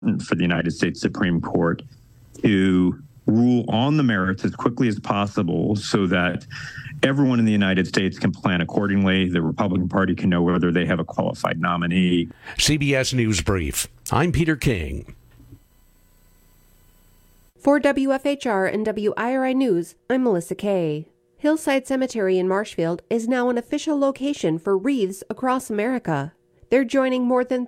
for the United States Supreme Court to rule on the merits as quickly as possible so that everyone in the United States can plan accordingly. The Republican Party can know whether they have a qualified nominee. CBS News Brief. I'm Peter King. For WFHR and WIRI News, I'm Melissa Kay. Hillside Cemetery in Marshfield is now an official location for wreaths across America. They're joining more than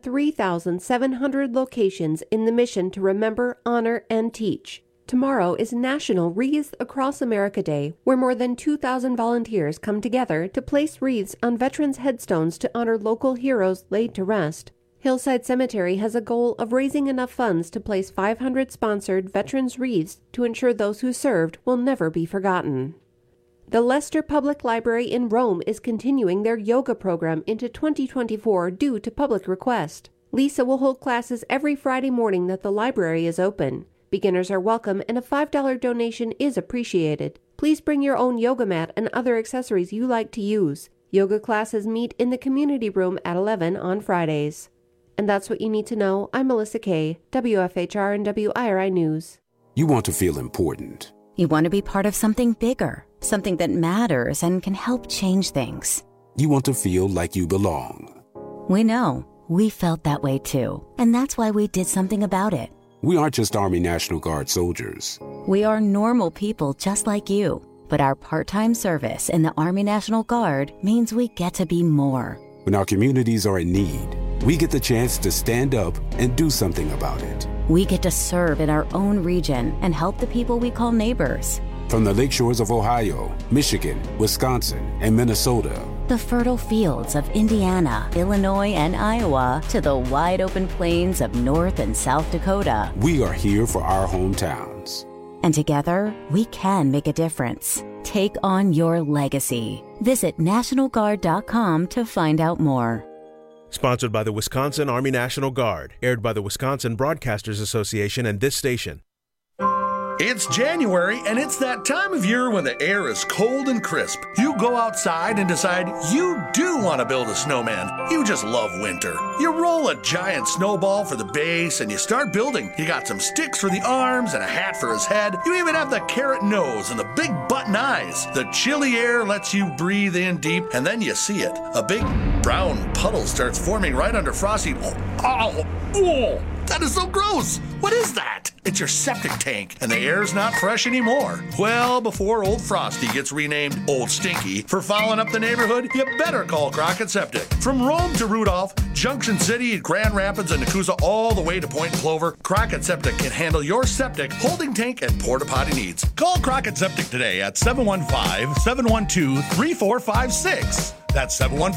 3,700 locations in the mission to remember, honor, and teach. Tomorrow is National Wreaths Across America Day, where more than 2,000 volunteers come together to place wreaths on veterans' headstones to honor local heroes laid to rest. Hillside Cemetery has a goal of raising enough funds to place 500 sponsored veterans' wreaths to ensure those who served will never be forgotten. The Leicester Public Library in Rome is continuing their yoga program into 2024 due to public request. Lisa will hold classes every Friday morning that the library is open. Beginners are welcome and a $5 donation is appreciated. Please bring your own yoga mat and other accessories you like to use. Yoga classes meet in the community room at 11 on Fridays. And that's what you need to know. I'm Melissa Kay, WFHR and WIRI News. You want to feel important. You want to be part of something bigger, something that matters and can help change things. You want to feel like you belong. We know. We felt that way too. And that's why we did something about it. We aren't just Army National Guard soldiers. We are normal people just like you. But our part-time service in the Army National Guard means we get to be more. When our communities are in need, we get the chance to stand up and do something about it. We get to serve in our own region and help the people we call neighbors. From the lake shores of Ohio, Michigan, Wisconsin, and Minnesota, the fertile fields of Indiana, Illinois, and Iowa, to the wide open plains of North and South Dakota. We are here for our hometowns. And together, we can make a difference. Take on your legacy. Visit NationalGuard.com to find out more. Sponsored by the Wisconsin Army National Guard. Aired by the Wisconsin Broadcasters Association and this station. It's January, and it's that time of year when the air is cold and crisp. You go outside and decide you do want to build a snowman. You just love winter. You roll a giant snowball for the base, and you start building. You got some sticks for the arms and a hat for his head. You even have the carrot nose and the big button eyes. The chilly air lets you breathe in deep, and then you see it. A big brown puddle starts forming right under Frosty. Oh, that is so gross. What is that? It's your septic tank, and the air's not fresh anymore. Well, before old Frosty gets renamed Old Stinky for fouling up the neighborhood, you better call Crockett Septic. From Rome to Rudolph, Junction City, Grand Rapids, and Nakusa, all the way to Point Clover, Crockett Septic can handle your septic, holding tank, and porta potty needs. Call Crockett Septic today at 715-712-3456. That's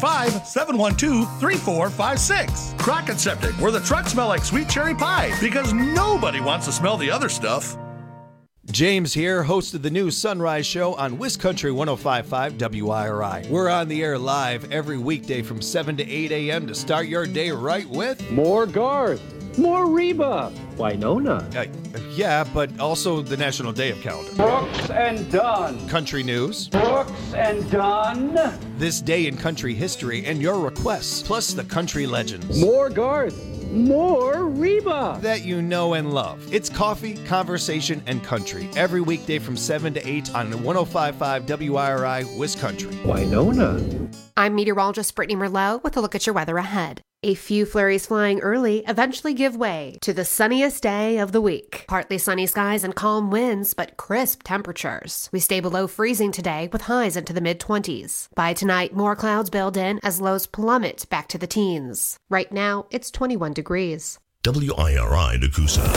715-712-3456. Crockett Septic, where the trucks smell like sweet cherry pie, because nobody wants to smell the other stuff. James here, host of the new Sunrise Show on WisCountry 105.5 WIRI. We're on the air live every weekday from 7 to 8 a.m. to start your day right with more Garth, more Reba, Winona. Yeah, but also the National Day of Calendar. Brooks and Dunn. Country news. Brooks and Dunn. This day in country history and your requests, plus the country legends. More Garth, more Reba. That you know and love. It's coffee, conversation, and country. Every weekday from 7 to 8 on 105.5 WIRI, WisCountry. Winona. I'm meteorologist Brittany Merlot with a look at your weather ahead. A few flurries flying early eventually give way to the sunniest day of the week. Partly sunny skies and calm winds, but crisp temperatures. We stay below freezing today with highs into the mid-20s. By tonight, more clouds build in as lows plummet back to the teens. Right now, it's 21 degrees. WIRI Nakusa.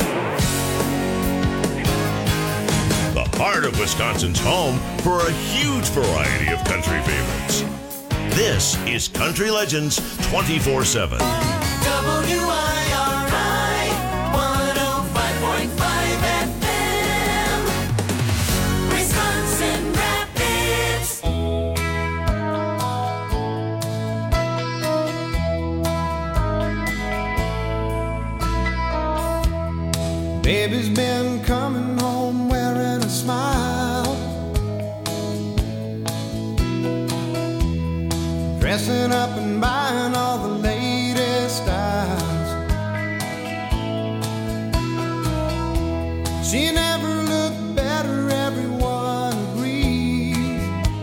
The heart of Wisconsin's home for a huge variety of country favorites. This is Country Legends 24/7. WIRI 105.5 FM, Wisconsin Rapids. Baby's been coming home wearing a smile, dressing up and buying all the latest styles. She never looked better, everyone agrees.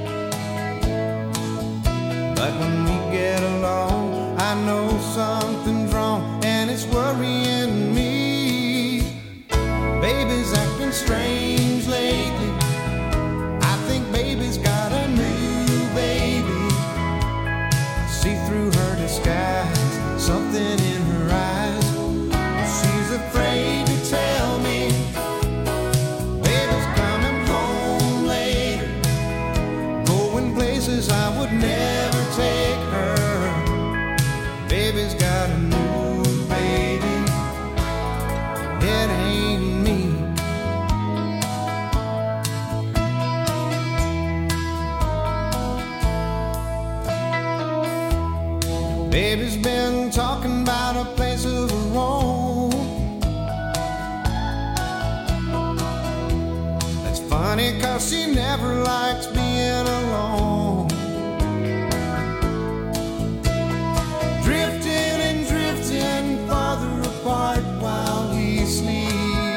But when we get along, I know something's wrong, and it's worrying me. Baby's acting strange lately. I think baby's got a new baby. See through her disguise, something in her eyes. She's afraid to tell me. Baby's coming home later, going places I would never take her. Baby's got a new baby. It ain't me. Baby's been talking about a place of her own. That's funny, 'cause she never likes being alone. Drifting and drifting farther apart while we sleep.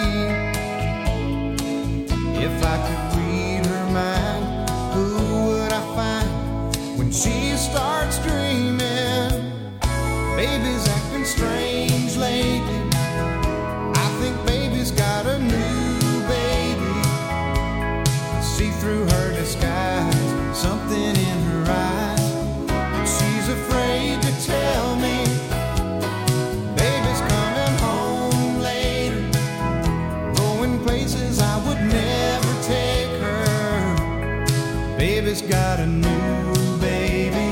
If I could read her mind, who would I find when she starts dreaming? Baby's acting strange lately. I think baby's got a new baby. See through her disguise, something in her eyes. She's afraid to tell me. Baby's coming home later, going places I would never take her. Baby's got a new baby.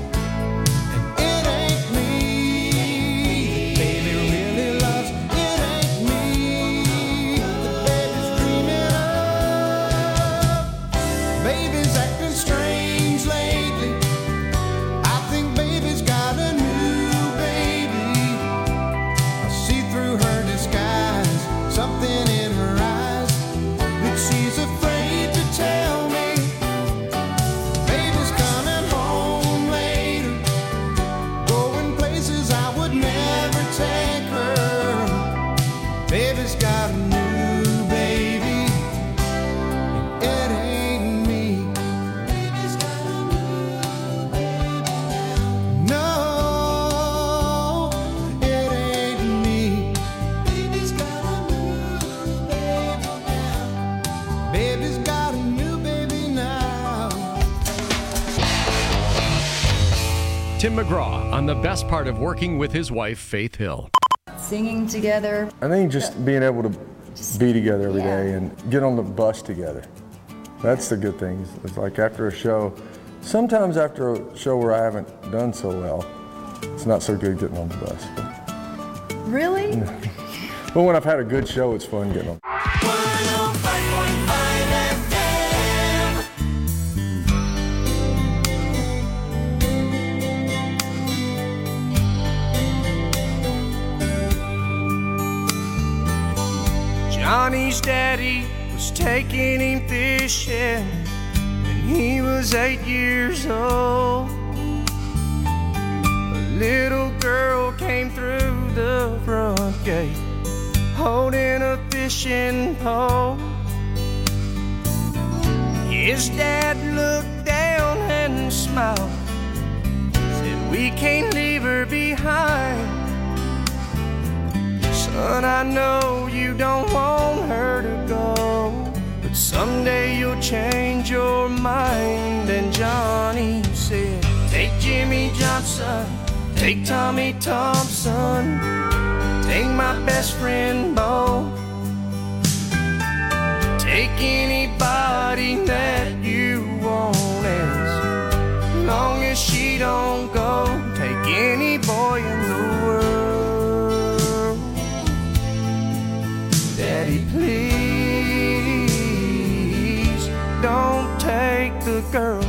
Tim McGraw on the best part of working with his wife, Faith Hill. Singing together. I think just being able to be together every day and get on the bus together. That's the good thing. It's like after a show, sometimes after a show where I haven't done so well, it's not so good getting on the bus. But, really? but when I've had a good show, it's fun getting on. 105.5 Johnny's daddy was taking him fishing when he was 8 years old. A little girl came through the front gate holding a fishing pole. His dad looked down and smiled, said, "We can't leave her behind. Son, I know you don't want her to go, but someday you'll change your mind." And Johnny said, "Take Jimmy Johnson, take Tommy Thompson, take my best friend Bo, take anybody that you want, as long as she don't go. Take any boy in the world. Daddy, please don't take the girl."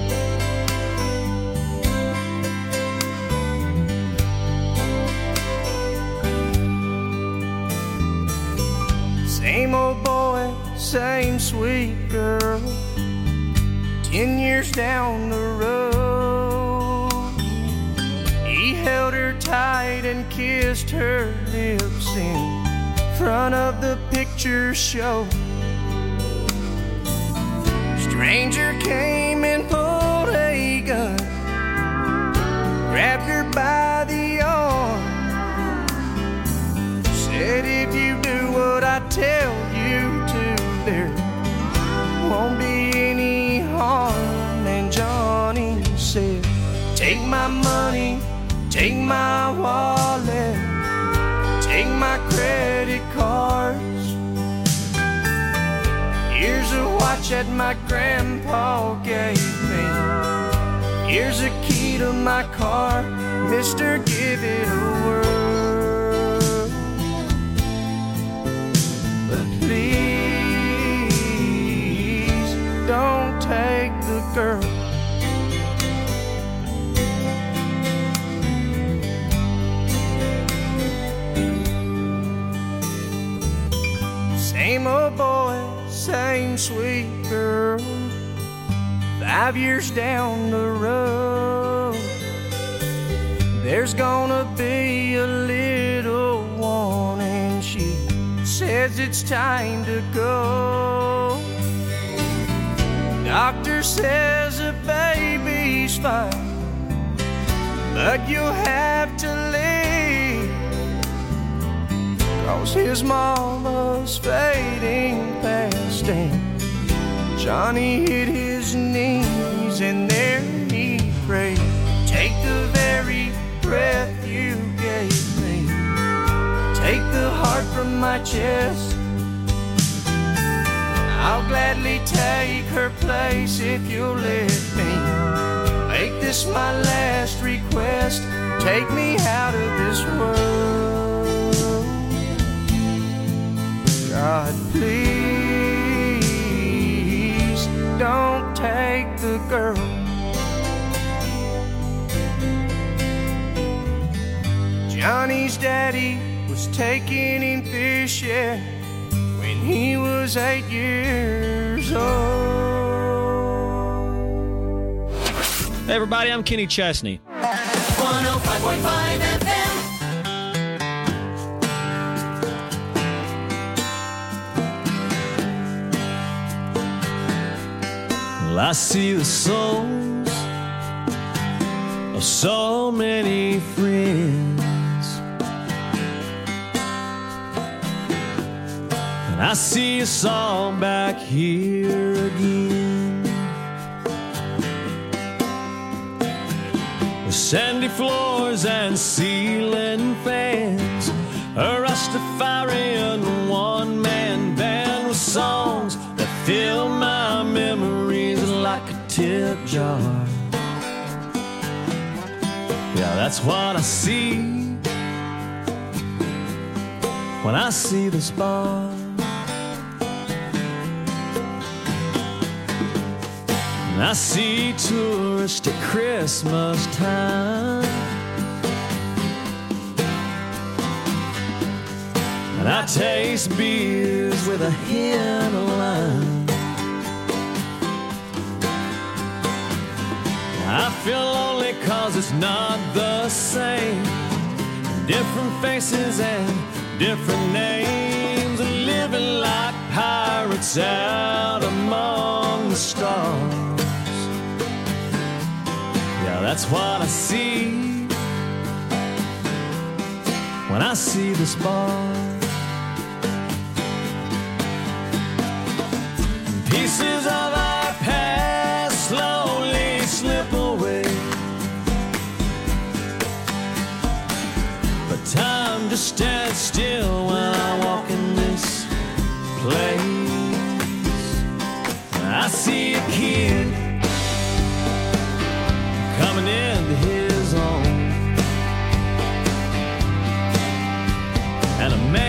Same old boy, same sweet girl, 10 years down the road. He held her tight and kissed her lips and front of the picture show. Stranger came and pulled a gun, grabbed her by the arm, said, if you do what I tell you to, there won't be any harm. And Johnny said, take my money, take my wallet, take my credit cards. Here's a watch that my grandpa gave me. Here's a key to my car. Mister, give it a whirl. But please don't take the girl. Same old boy, same sweet girl. 5 years down the road, there's gonna be a little one, and she says it's time to go. Doctor says the baby's fine, but you'll have to leave, 'cause his mama's fading fast. And Johnny hit his knees and there he prayed, take the very breath you gave me, take the heart from my chest. I'll gladly take her place if you'll let me make this my last request. Take me out of this world. God, please don't take the girl. Johnny's daddy was taking him fishing when he was 8 years old. Hey everybody, I'm Kenny Chesney. 105.5 FM. Well, I see the souls of so many friends, and I see us all back here again, with sandy floors and ceiling fans, a Rastafarian one-man band with songs that fill my memories like a tip jar. Yeah, that's what I see when I see this bar. And I see tourists at Christmas time, and I taste beers with a hint of lime. I feel lonely 'cause it's not the same. Different faces and different names, and living like pirates out among the stars. Yeah, that's what I see when I see this bar. Pieces of our past slowly slip away, but time just stands still when I walk in this place. I see a kid coming into his own, and a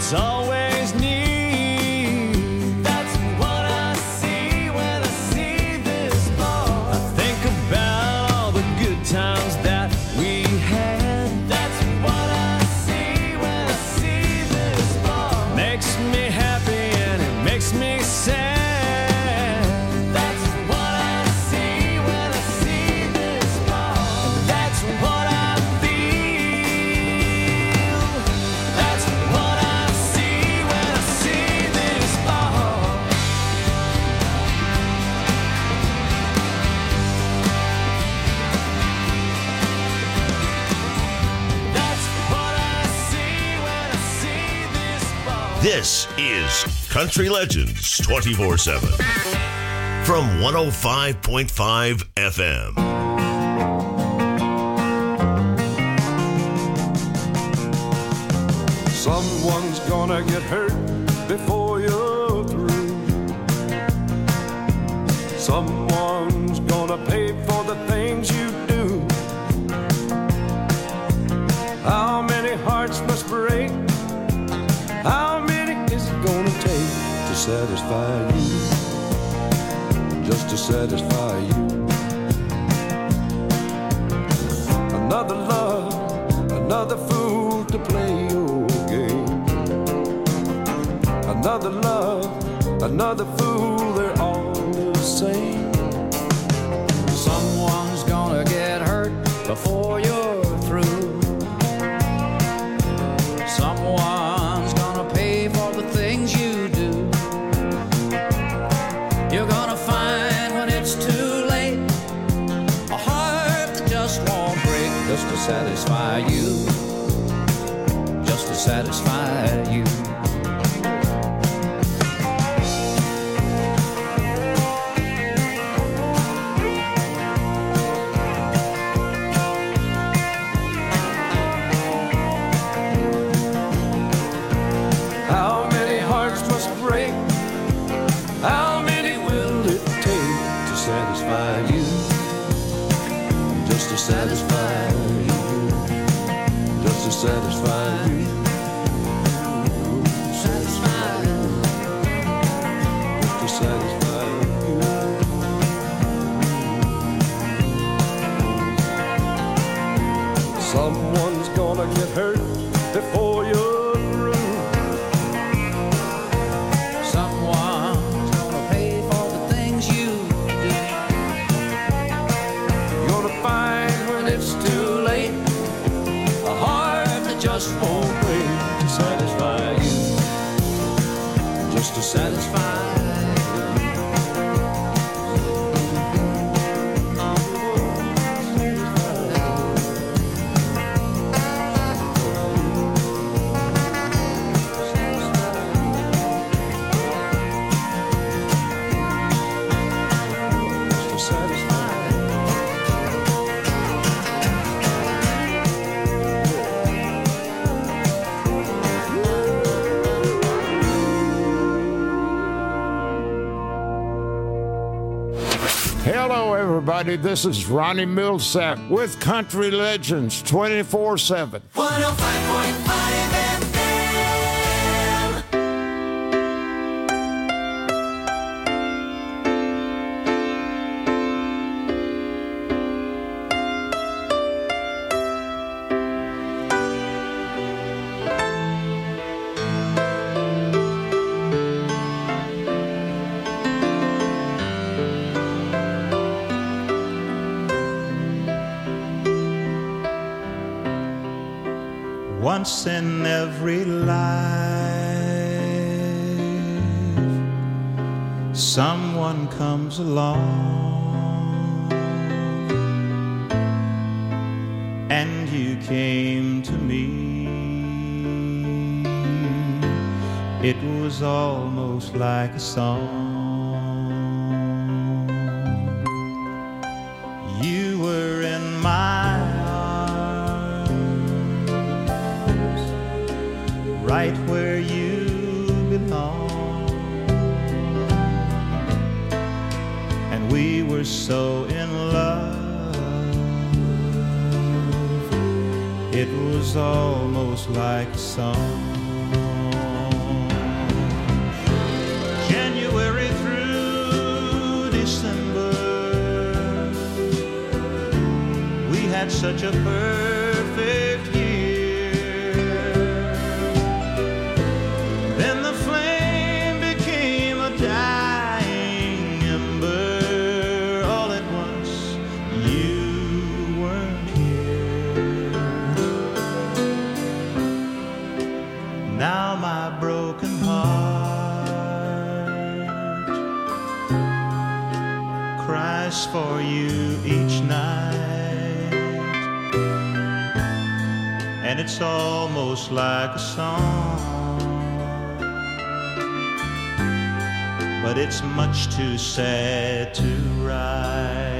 is always near. That's what I see when I see this bar. I think about all the good times that we had. That's what I see when I see this bar. Makes me happy and it makes me sad. That's what I see when I see this bar. That's what I feel. That's what I see when I see this bar. That's what I see when I see this bar. This is Country Legends 24/7 from 105.5 FM. Someone's gonna get hurt before you're through. Someone's gonna pay for the things you do. How many hearts must break? How many is it gonna take to satisfy you? Just to satisfy you. Another love, another fool to play your game. Another love, another fool, they're all the same. Someone's gonna get hurt before you're through. Someone's gonna pay for the things you do. You're gonna find when it's too late a heart that just won't break, just to satisfy you, just to satisfy you. How many hearts must break? How many will it take to satisfy you? Just to satisfy you. Just to satisfy you. Satisfy you. Just to satisfy you. Someone's gonna get hurt before you're through. Someone's gonna pay for the things you do. You're gonna find when it's too late a heart that just won't break to satisfy you. Just to satisfy you. Hello, everybody. This is Ronnie Millsap with Country Legends 24/7. 105.5 FM. Once in every life, someone comes along, and you came to me. It was almost like a song. You were in my right where you belong, and we were so in love, it was almost like a song. had such a perfect year. Then the flame became a dying ember. All at once, you weren't here. Now my broken heart cries for you each night, and it's almost like a song, but it's much too sad to write.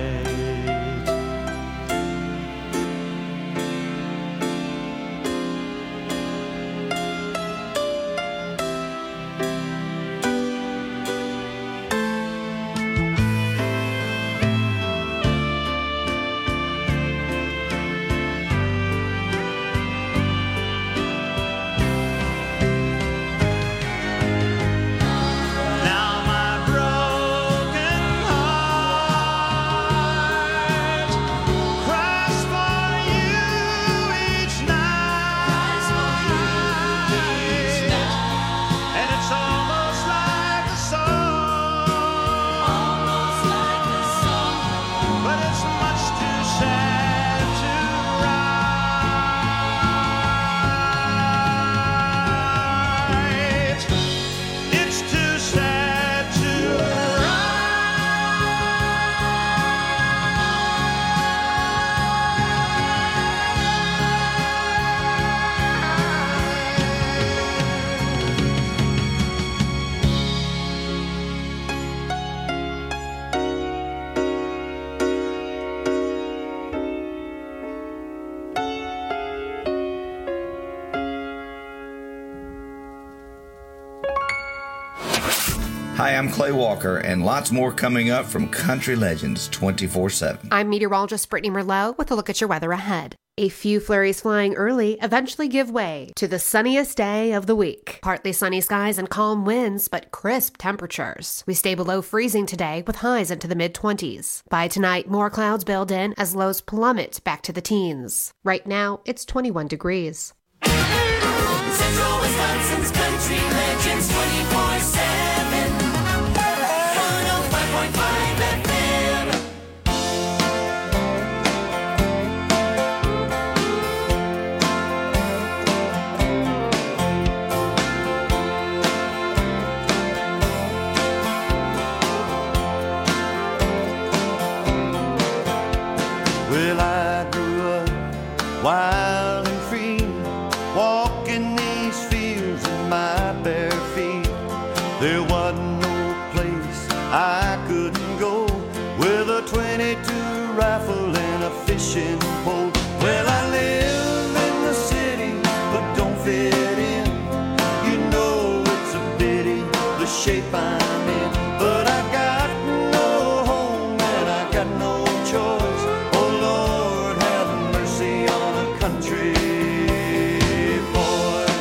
Hi, I'm Clay Walker, and lots more coming up from Country Legends 24/7. I'm meteorologist Brittany Merlot with a look at your weather ahead. A few flurries flying early eventually give way to the sunniest day of the week. Partly sunny skies and calm winds, but crisp temperatures. We stay below freezing today with highs into the mid-20s. By tonight, more clouds build in as lows plummet back to the teens. Right now, it's 21 degrees. Central Wisconsin's Country Legends 24/7. 105.5 FM. Well, I grew up wild and free, walking these fields in my bare feet. There wasn't no place I couldn't go with a 22 rifle and a fishing pole. Well, I live in the city, but don't fit in. You know it's a pity, the shape I'm in. But I got no home and I got no choice. Oh Lord, have mercy on a country boy.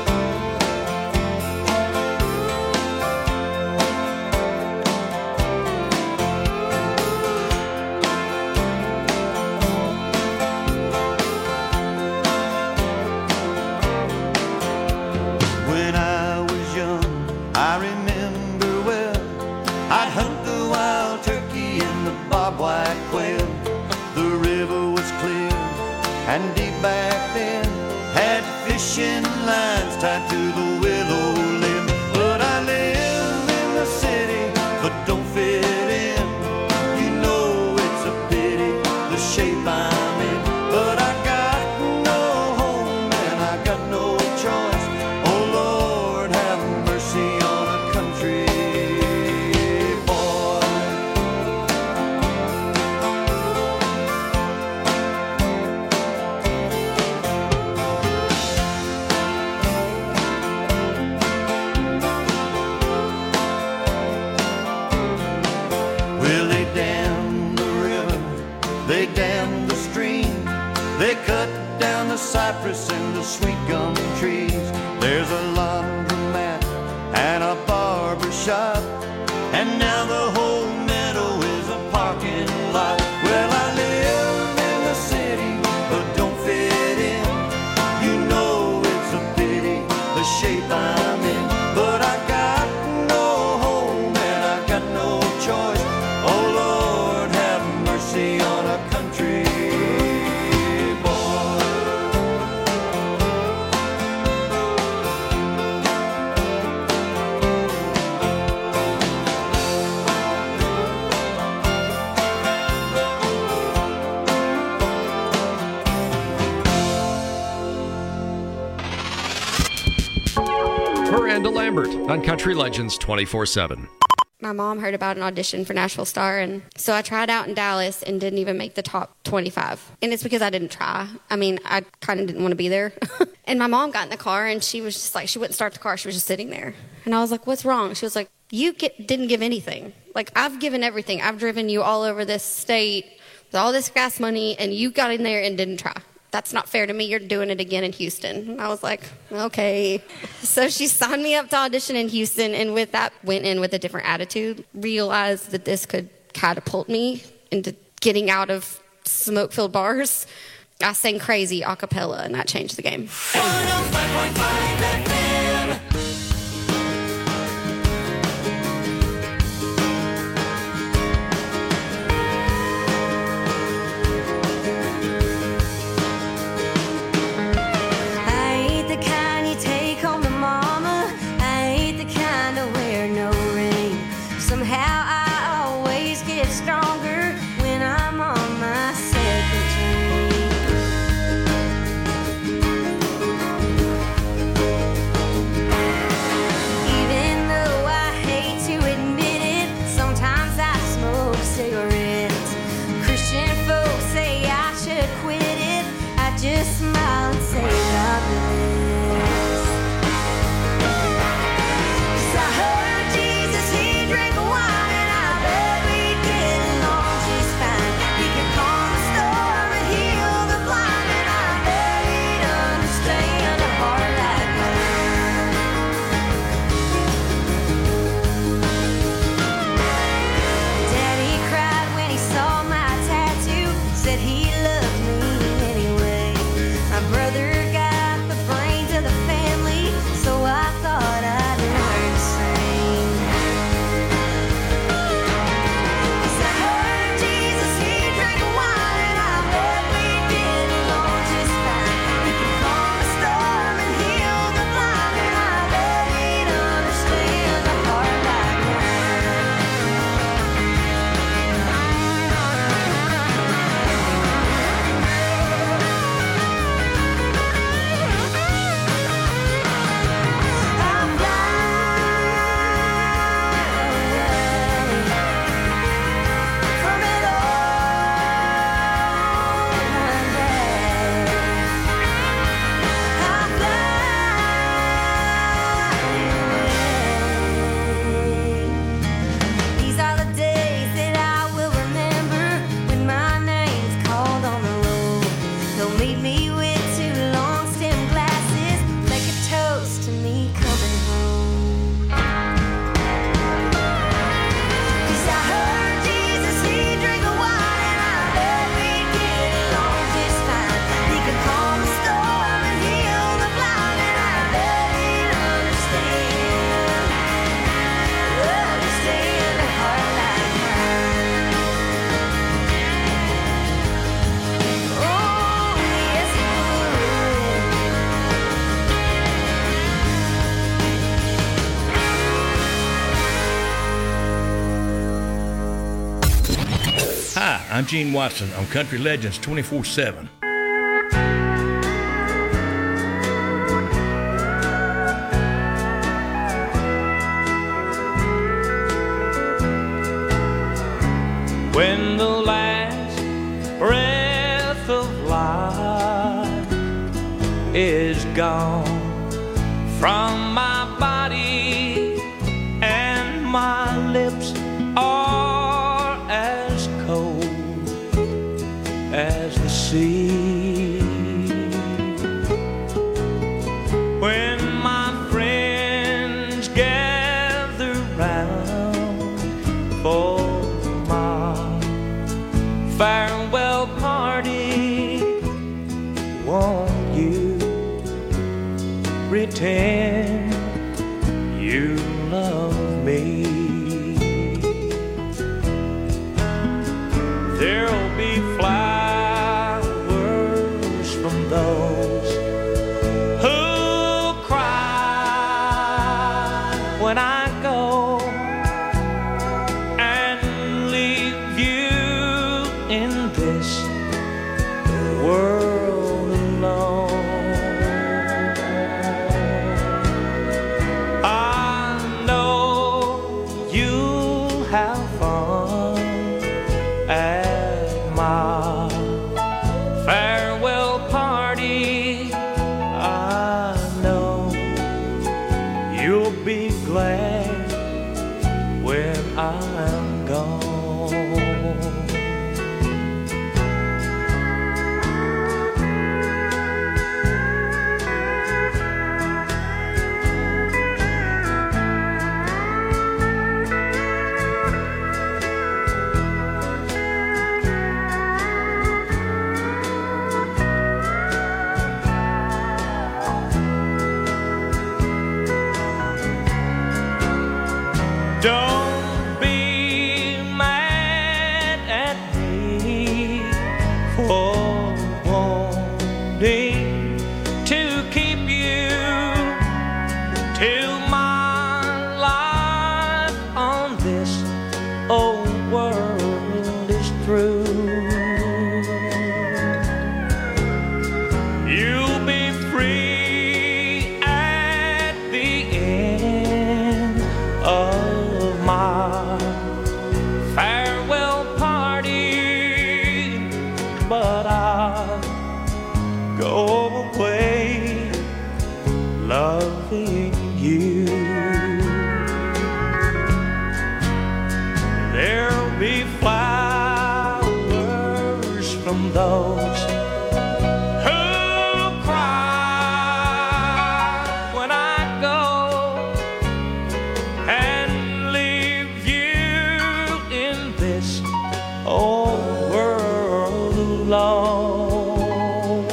When I was young, I remember well, I'd hunt the wild turkey and the bobwhite quail. The river was clear and deep back then, had fishing lines tied to the willow limb. But I live in the city, but don't fit in. You know it's a pity, the shape I'm in. But I got no home and I got no choice. Oh Lord, have mercy on a country boy. Well, they dammed the river, they dammed the stream, they cut down the cypress and the sweet gum trees. There's a laundromat and a barber shop, and now the whole meadow is a parking lot. Well, I live in the city, Miranda Lambert on Country Legends 24/7. My mom heard about an audition for Nashville Star, and so I tried out in Dallas and didn't even make the top 25. And it's because I didn't try. I mean, I kind of didn't want to be there. And my mom got in the car, and she was just like, she wouldn't start the car. She was just sitting there. And I was like, what's wrong? She was like, didn't give anything. Like, I've given everything. I've driven you all over this state with all this gas money, and you got in there and didn't try. That's not fair to me. You're doing it again in Houston. And I was like, okay. So she signed me up to audition in Houston, and with that, went in with a different attitude, realized that this could catapult me into getting out of smoke-filled bars. I sang Crazy a cappella, and that changed the game. 105.5 FM. I'm Gene Watson on Country Legends 24/7. When the last breath of life is gone from my body and my lips are as cold as the sea, when my friends gather round for my farewell party, won't you pretend you love me? There'll be flowers from those who cry when I go and leave you in this world alone. be glad when I'm gone. Don't be mad at me for wanting to keep you till my life on this old world is through. You'll be free at the end of my farewell party, but I'll go away loving you. There'll be flowers from those who cry when I go and leave you in this old world alone.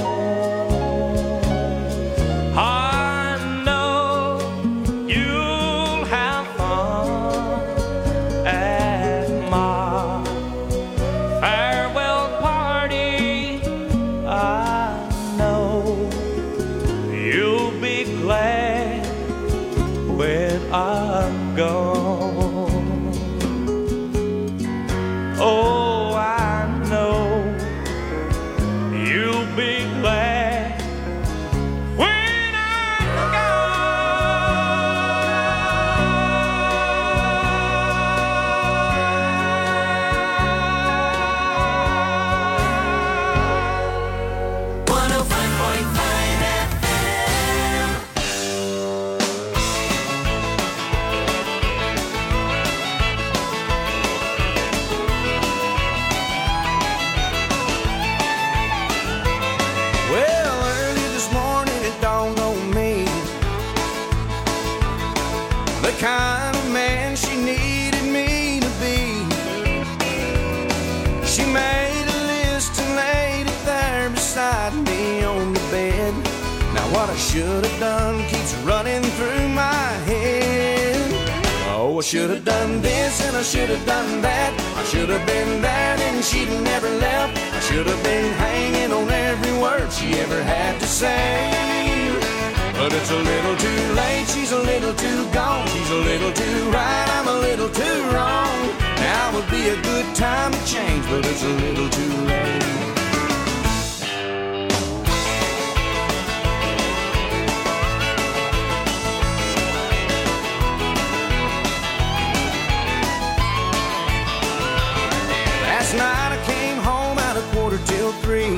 I know you'll have fun at my farewell party. I know you'll be glad when I'm gone. Oh, I know you'll be glad when I'm gone. 105.5 FM. Well, early this morning it dawned on me the kind of man she needed me to be. She made a list and laid it there beside me on the bed. Now what I should have done keeps running through my head. Oh, I should have done this and I should have done that. I should have been there and she'd never left. I should have been hanging on every word she ever had to say. But it's a little too late, she's a little too gone. She's a little too right, I'm a little too wrong. Now would be a good time to change, but it's a little too late. Last night I came home at 2:45,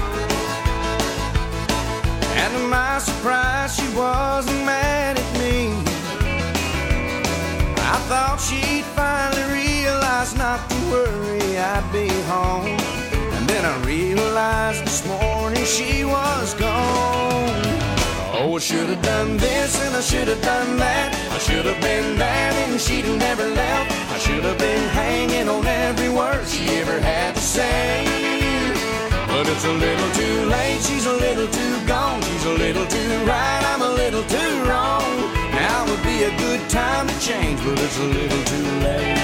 and to my surprise she wasn't mad at me. I thought she'd finally realize not to worry, I'd be home. And then I realized this morning she was gone. Oh, I should have done this and I should have done that. I should have been there and she'd never left. I should have been hanging on every word she ever had to say. But it's a little too late, she's a little too gone. She's a little too right, I'm a little too wrong. Now would be a good time to change, but it's a little too late.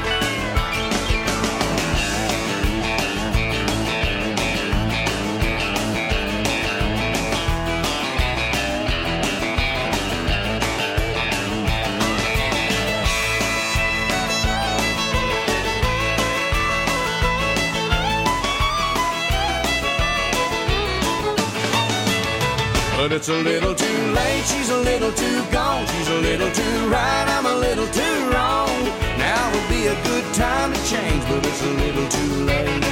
But it's a little too late, she's a little too gone. She's a little too right, I'm a little too wrong. Now would be a good time to change, but it's a little too late.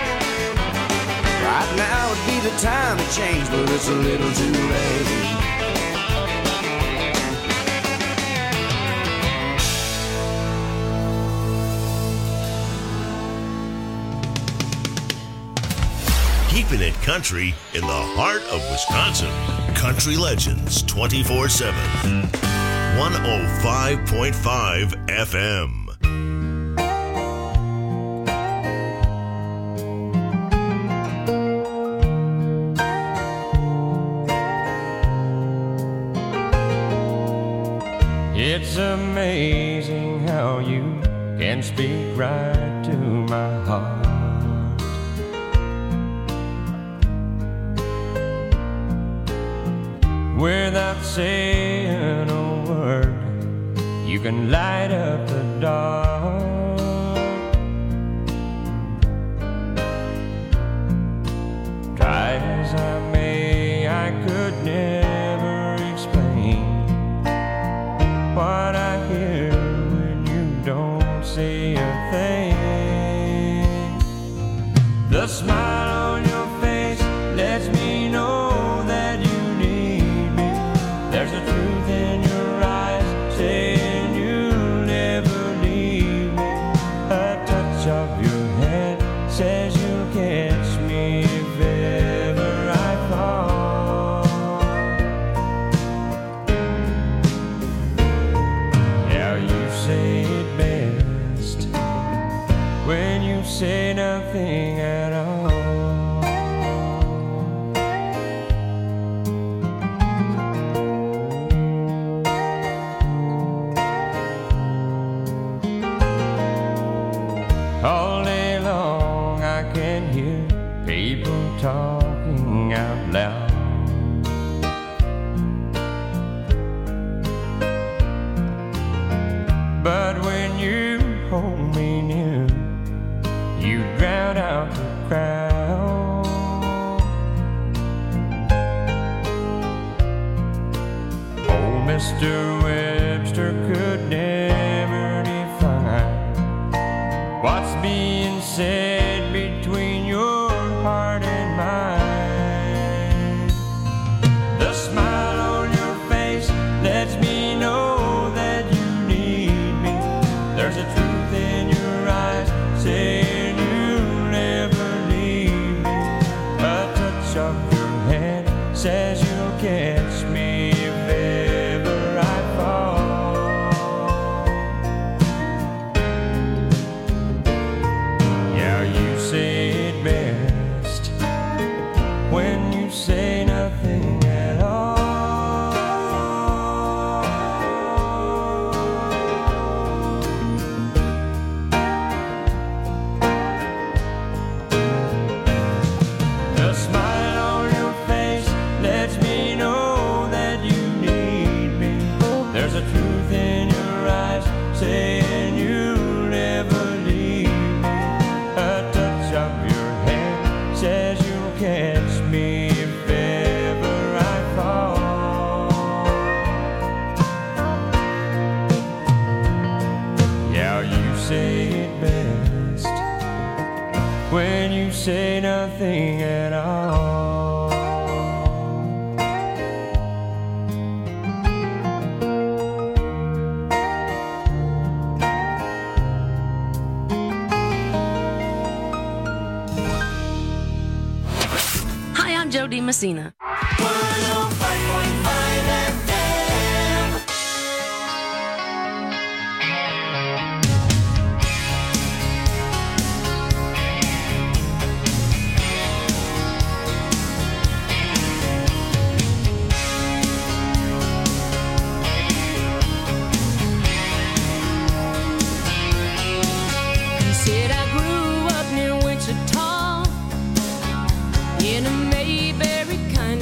Right now would be the time to change, but it's a little too late. keeping it country in the heart of Wisconsin. Country Legends 24/7. 105.5 FM. It's amazing how you can speak right to my heart. Without saying a word, you can light up the dark. Try as I may, I could never explain what I hear when you don't say a thing. The smile on your face lets me know that you need me. There's a truth in your eyes saying you'll never leave me. A touch of your hand says you'll catch me if ever I fall. Yeah, you say it best when you say nothing at all. All day long I can hear people talking out loud. But when you hold me near, you drown out the crowd. Old Mr. Webster could never define what's being said between your heart and mine. The smile on your face lets me know that you need me. There's a truth in your eyes saying you'll never leave me. A touch of your hand says you'll catch me if ever I fall. Yeah, you say it best when you say nothing at all. The smile on your face lets me know that you need me. There's a truth in your eyes saying you'll never leave me. A touch of your hand says you'll catch me if ever I fall. Yeah, you say it best when you say nothing at all. Hi, I'm Jody Messina. 105.5 FM. He said I grew up near Wichita in a Mayberry kind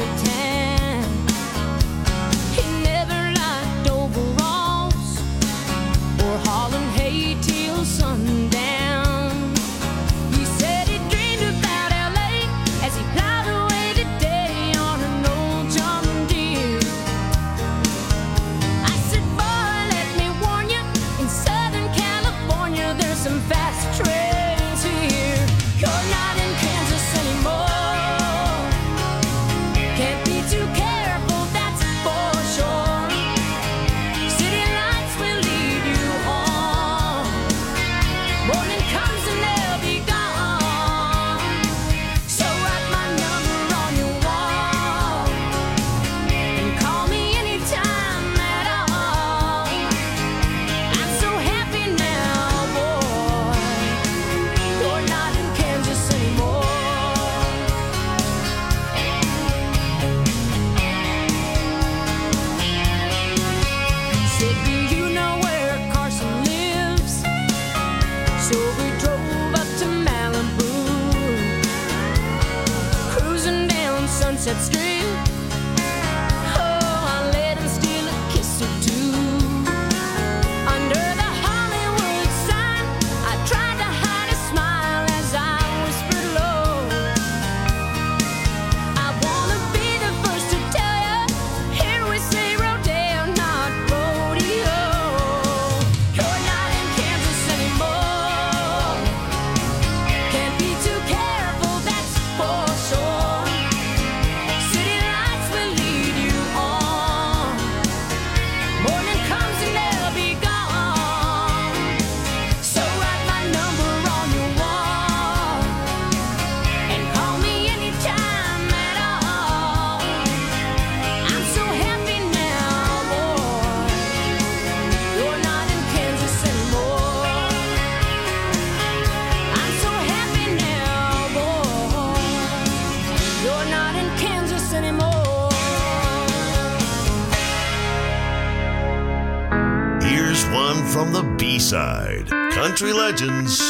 one from the B-side. Country Legends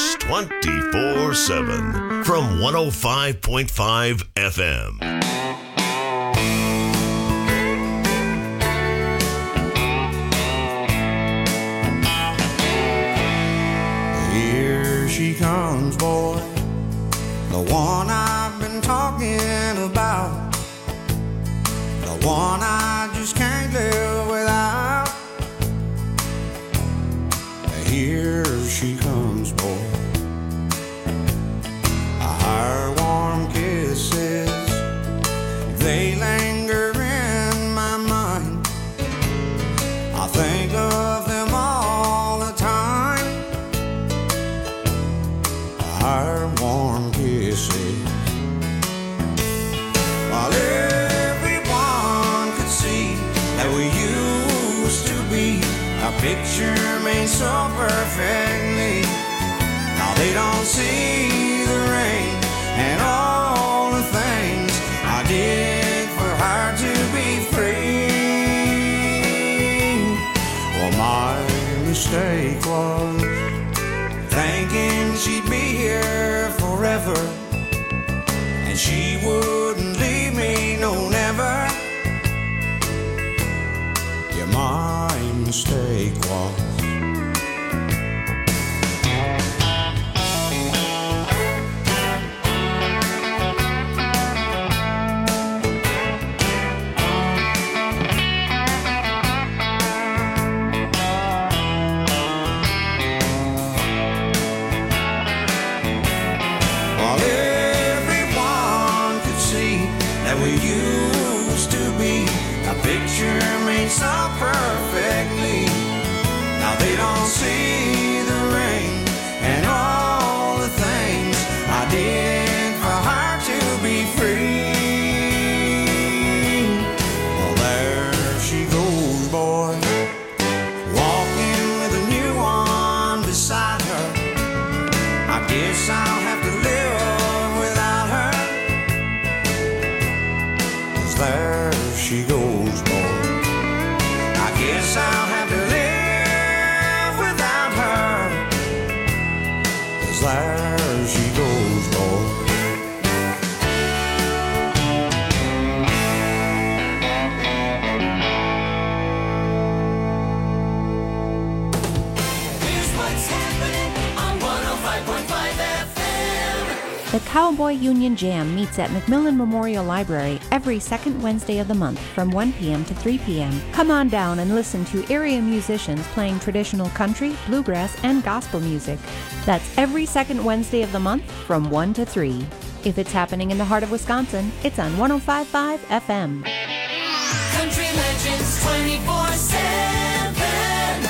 24/7 from 105.5 FM. Here she comes, boy, the one I've been talking about, the one I just can't live without. Here she comes, boy, her warm kisses, they linger in my mind. I think of them all the time. Her warm kisses, while everyone could see that we used to be a picture made so perfectly. Now they don't see the rain and all the things I did for her to be free. Well, my mistake was thinking she'd be here forever, and she wouldn't leave me, no, never. Yeah, my mistake was so perfectly. Now they don't see the rain and all the things I did for her to be free. Well, there she goes, boy, walking with a new one beside her. I guess I'll have to live without her. 'Cause there she goes, boy, guess I'll have to live without her. 'Cause there she goes, boy. Here's what's happening on 105.5 FM. The Cowboy Union Jam meets at McMillan Memorial Library every second Wednesday of the month from 1 p.m. to 3 p.m. Come on down and listen to area musicians playing traditional country, bluegrass, and gospel music. That's every second Wednesday of the month from 1 to 3. If it's happening in the heart of Wisconsin, it's on 105.5 FM. Country Legends 24/7.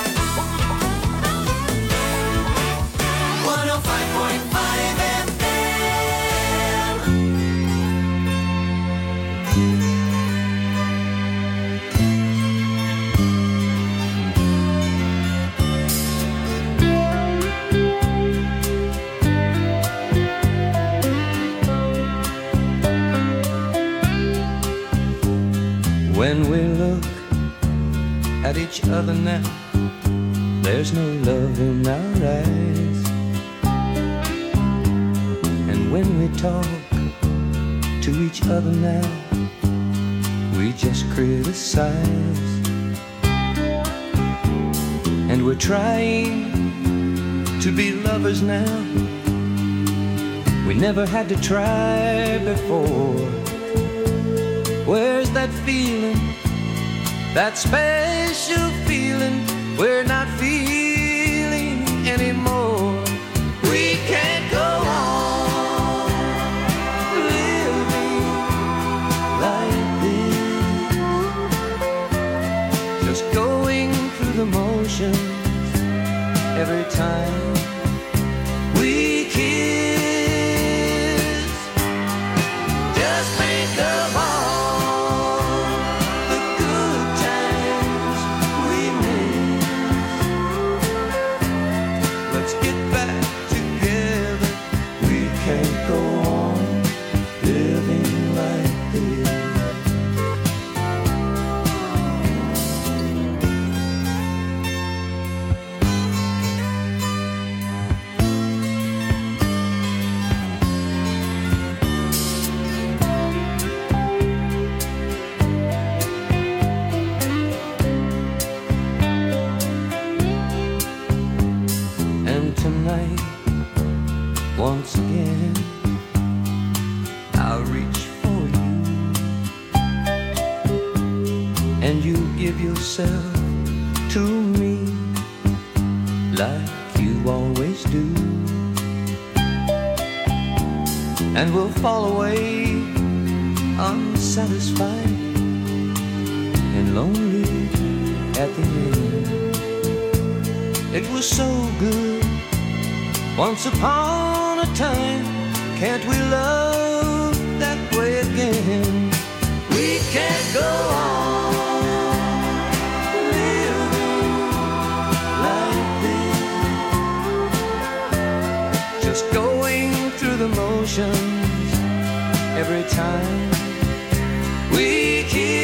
105.5 FM. When we look at each other now, there's no love in our eyes. And when we talk to each other now, we just criticize. And we're trying to be lovers now. We never had to try before. Where's that feeling, that special feeling we're not feeling anymore? We can't go on living like this, just going through the motions every time we kiss. Just think of all again. I'll reach for you, and you give yourself to me like you always do, and we'll fall away unsatisfied and lonely at the end. It was so good once upon a time. Can't we love that way again? We can't go on living like this, just going through the motions every time we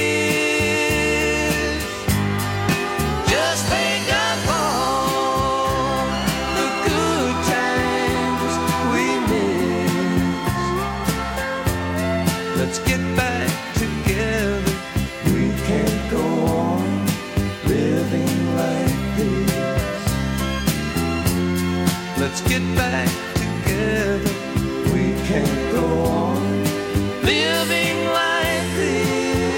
kiss. Just think of all the good times we missed. Let's get back together. We can't go on living like this. Let's get back together. We can't go on living like this.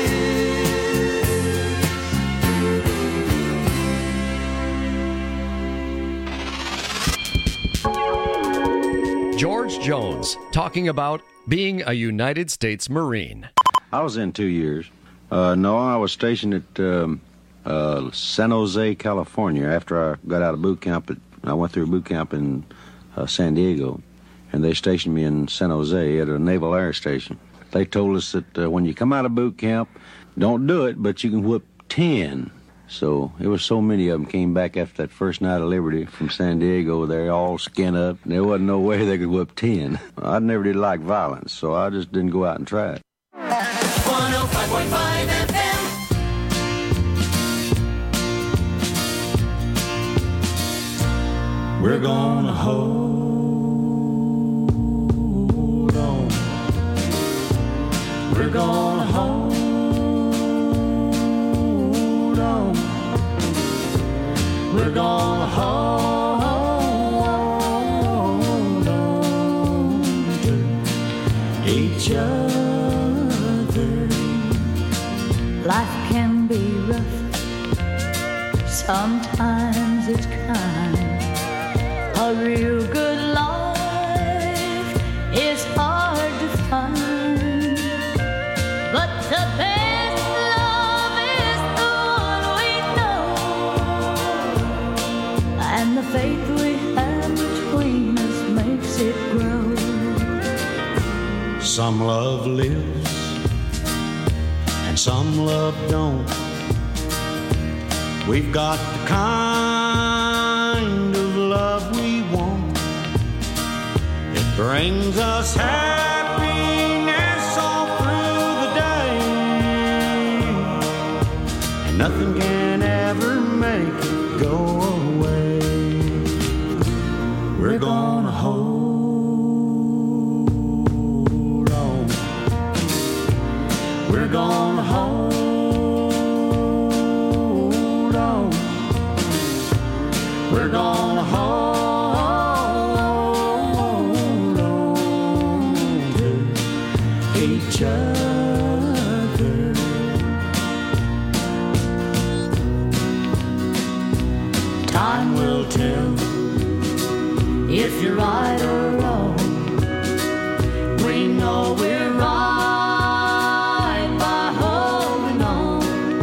George Jones talking about being a United States Marine. I was in 2 years. No, I was stationed at San Jose, California. After I got out of boot camp, I went through boot camp in San Diego, and they stationed me in San Jose at a Naval Air Station. They told us that when you come out of boot camp, don't do it, but you can whip 10. So it was so many of them came back after that first night of liberty from San Diego. They're all skin up, and there wasn't no way they could whip 10. I never did like violence, so I just didn't go out and try it. 105.5 FM. We're gonna hold on. We're gonna hold on. We're gonna hold on to each other. Life can be rough, sometimes it's kind. A real good life is hard to find, but the best love is the one we know, and the faith we have between us makes it grow. Some love lives and some love don't. We've got the kind of love we want. It brings us happiness all through the day, and nothing can ever make it go away. We're gonna hold on. We're gonna hold on. We're gonna hold on to each other. Time will tell if you're right or wrong. We know we're right by holding on,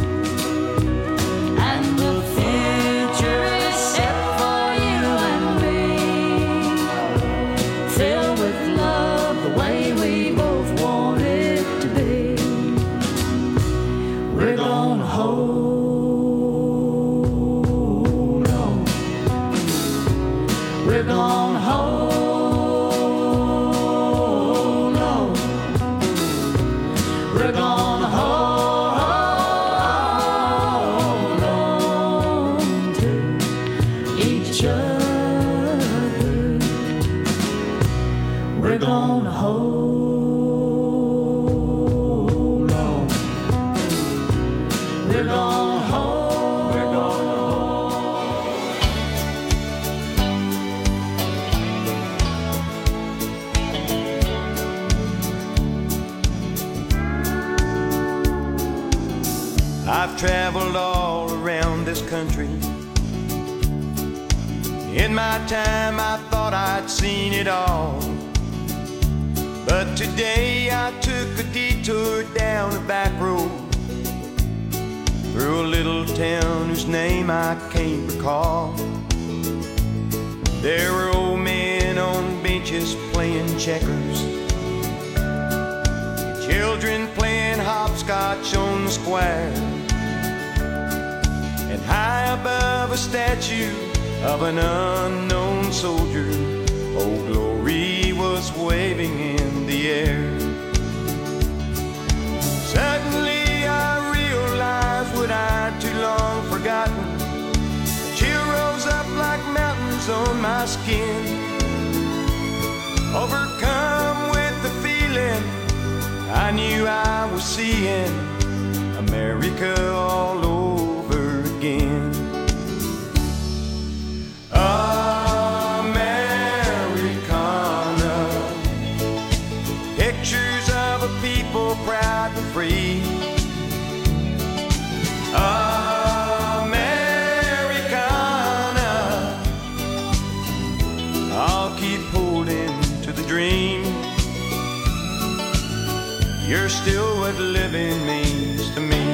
and the future is set for you and me, filled with love the way we both want it to be. We're gonna hold on. We're gonna hold on. country. In my time I thought I'd seen it all, but today I took a detour down a back road through a little town whose name I can't recall. There were old men on benches playing checkers, children playing hopscotch on the square, and high above a statue of an unknown soldier, Old Glory was waving in the air. Suddenly I realized what I'd too long forgotten. A chill rose up like mountains on my skin, overcome with the feeling I knew I was seeing America all over again. Americana, pictures of a people proud and free. Americana, I'll keep holding to the dream. You're still what living means to me.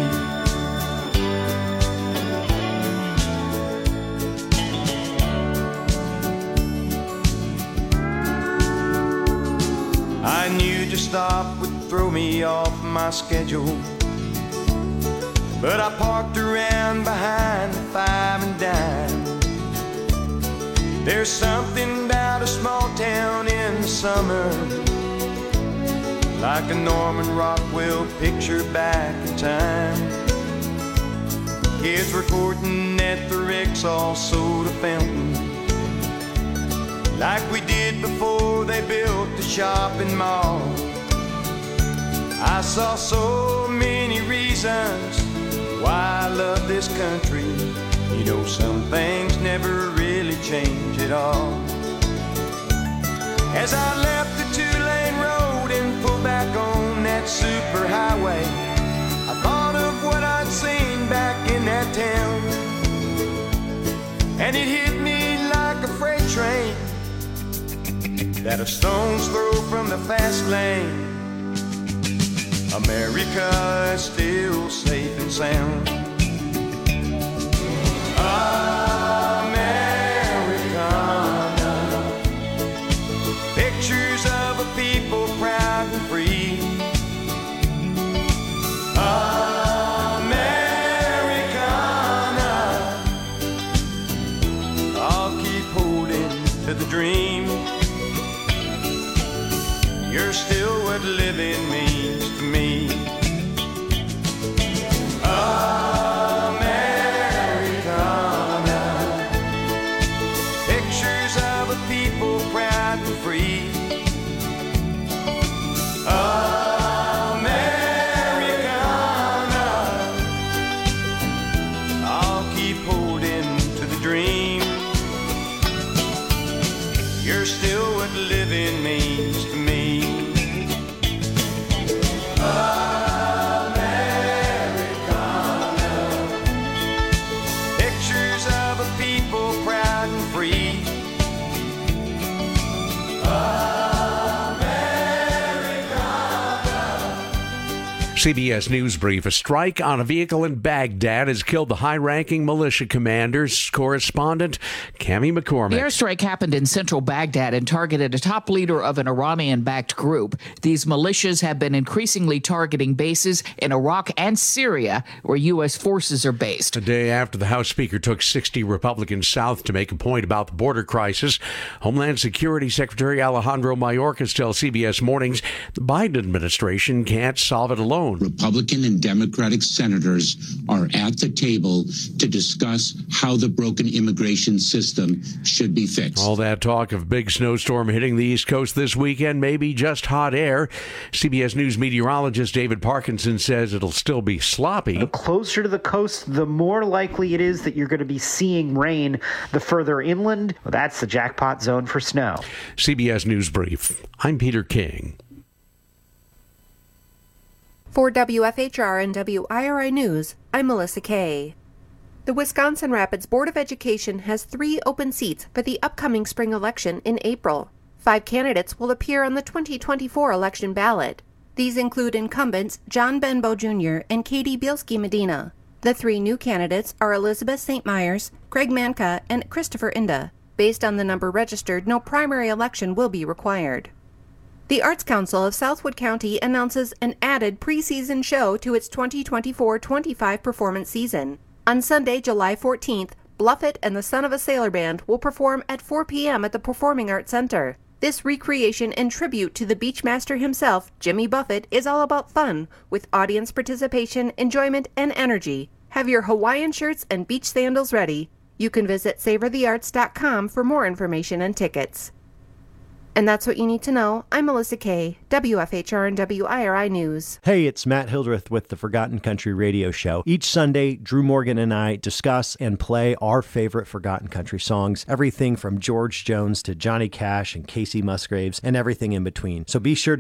I knew to stop would throw me off my schedule, but I parked around behind the Five and Dime. There's something about a small town in the summer, like a Norman Rockwell picture back in time. Kids were courting at the Rexall soda fountain, like we did before they built the shopping mall. I saw so many reasons why I love this country. You know, some things never really change at all. As I left the two-lane road and pulled back on that superhighway, I thought of what I'd seen back in that town, and it hit me like a freight train that a stone's throw from the fast lane. America is still safe and sound. Americana, pictures of a people proud and free. Americana, I'll keep holding to the dream. You're still what living means to me. Americana, pictures of a people proud and free. Americana, I'll keep holding to the dream. You're still what living means to me. Americana, pictures of a people proud and free. CBS News Brief. A strike on a vehicle in Baghdad has killed the high-ranking militia commander's correspondent, Cami McCormick. The airstrike happened in central Baghdad and targeted a top leader of an Iranian-backed group. These militias have been increasingly targeting bases in Iraq and Syria, where U.S. forces are based. A day after the House Speaker took 60 Republicans south to make a point about the border crisis, Homeland Security Secretary Alejandro Mayorkas tells CBS Mornings the Biden administration can't solve it alone. Republican and Democratic senators are at the table to discuss how the broken immigration system should be fixed. All that talk of big snowstorm hitting the East Coast this weekend may be just hot air. CBS News meteorologist David Parkinson says it'll still be sloppy. The closer to the coast, the more likely it is that you're going to be seeing rain. The further inland, well, that's the jackpot zone for snow. CBS News Brief. I'm Peter King. For WFHR and WIRI News, I'm Melissa Kay. The Wisconsin Rapids Board of Education has 3 open seats for the upcoming spring election in April. 5 candidates will appear on the 2024 election ballot. These include incumbents John Benbow Jr. and Katie Bielski Medina. The 3 new candidates are Elizabeth St. Myers, Greg Manka, and Christopher Inda. Based on the number registered, no primary election will be required. The Arts Council of Southwood County announces an added preseason show to its 2024-25 performance season. On Sunday, July 14th, Bluffett and the Son of a Sailor Band will perform at 4 p.m. at the Performing Arts Center. This recreation and tribute to the Beachmaster himself, Jimmy Buffett, is all about fun, with audience participation, enjoyment, and energy. Have your Hawaiian shirts and beach sandals ready. You can visit savorthearts.com for more information and tickets. And that's what you need to know. I'm Melissa Kay, WFHR and WIRI News. Hey, it's Matt Hildreth with the Forgotten Country Radio Show. Each Sunday, Drew Morgan and I discuss and play our favorite Forgotten Country songs, everything from George Jones to Johnny Cash and Casey Musgraves and everything in between. So be sure to